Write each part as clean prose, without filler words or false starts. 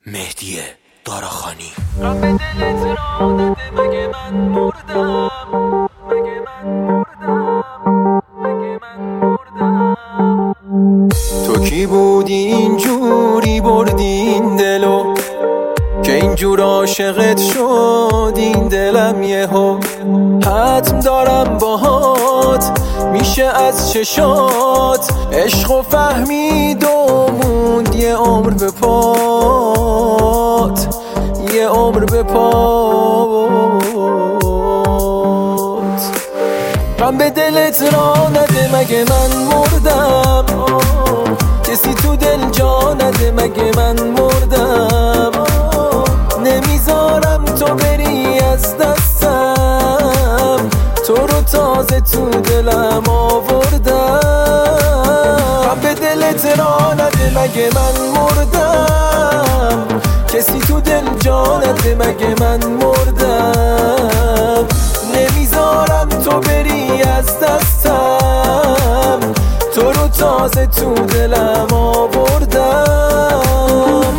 مهدی داراخانی. رب دلت را نده مگه من مردم، مگه من مردم، مگه من مردم. تو کی بودی اینجوری بردی این دلو که اینجور عاشقت شد این دلم یهو. حتم دارم باهات میشه از چشات عشق و فهمید و موند یه عمر به پات، یه عمر به پات. غم به دلت را نده مگه من مردم، کسی تو دل جا نده مگه من مردم. نمیذارم تو بری از دستم، تو رو تازه تو دلم آوردم. غم به دلت را نده مگه من مردم، کسی تو دل جا نده مگه من مردم. نمیذارم تو بری از دستم، تو رو تازه تو دلم آوردم.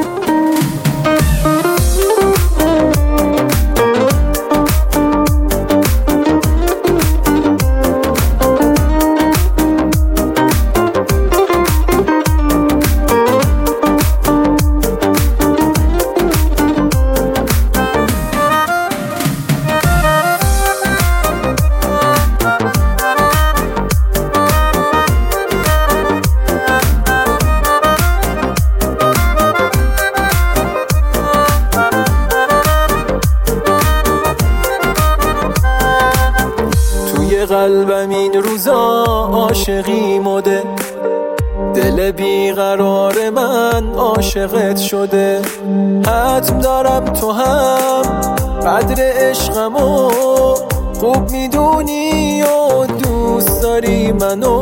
قلبم این روزا عاشقی مده، دل بیقرار من عاشقت شده. حتم دارم تو هم قدر عشقمو خوب میدونی و دوست داری منو،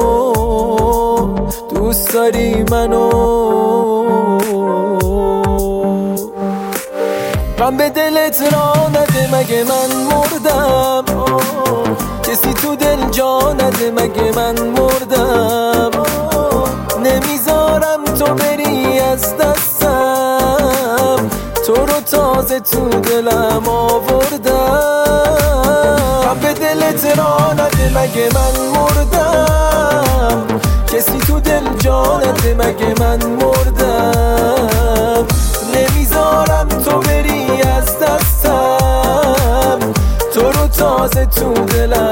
دوست داری منو. غم به دلت را نده مگه من مردم، کسی تو دل جا نده مگه من مردم. نمیذارم تو بری از دستم، تو رو تازه تو دلم آوردم. غم به دلت را نده مگه من مردم، کسی تو دل جا نده مگه من مردم. نمیذارم تو بری از دستم، تو رو تازه تو دلم